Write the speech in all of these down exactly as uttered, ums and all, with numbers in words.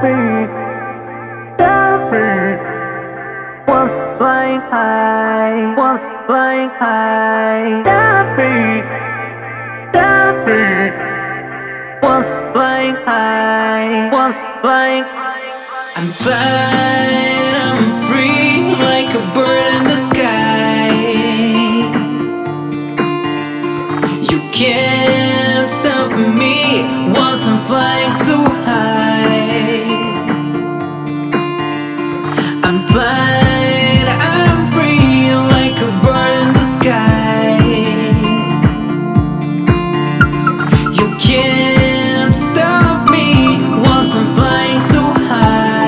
beat, that beat was flying high, was flying high. That beat, that beat was flying high, was flying. I'm flying, I'm free like a bird in the sky. You can't stop me once I'm flying so high. I'm flying, I'm free like a bird in the sky. You can't stop me once I'm flying so high.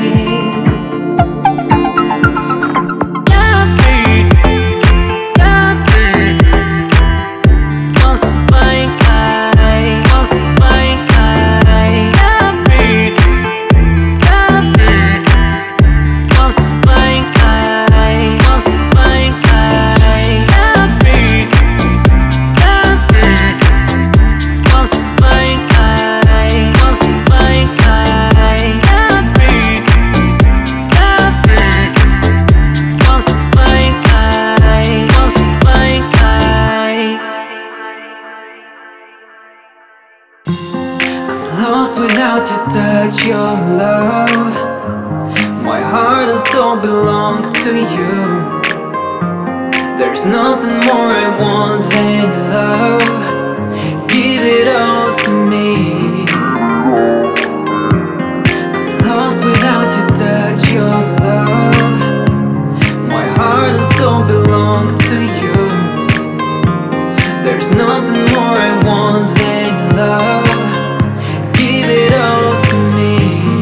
Lost without your touch, your love. My heart and soul belong to you. There's nothing more I want than your love. Give it all to me. I'm lost without your touch, your love. My heart and soul belong to you. There's nothing more I want than your love. Give it all to me.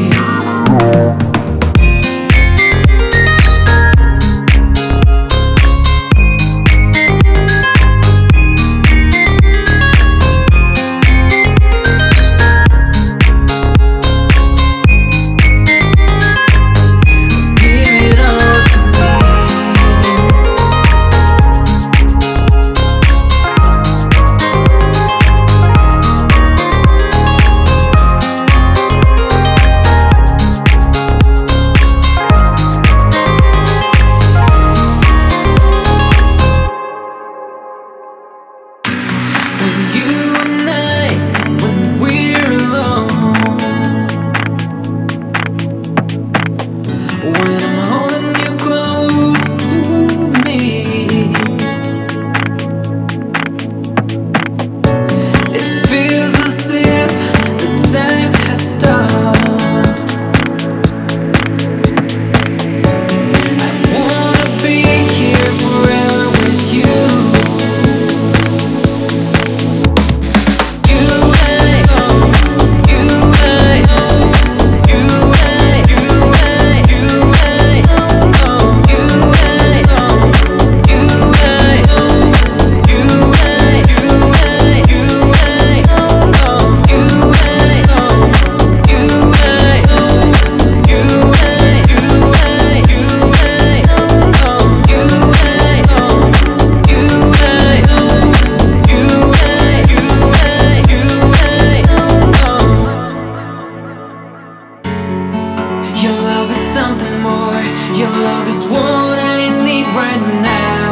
Your love is something more. Your love is what I need right now.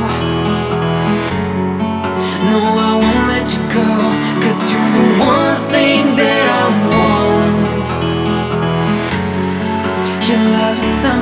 No, I won't let you go, 'cause you're the one thing that I want. Your love is something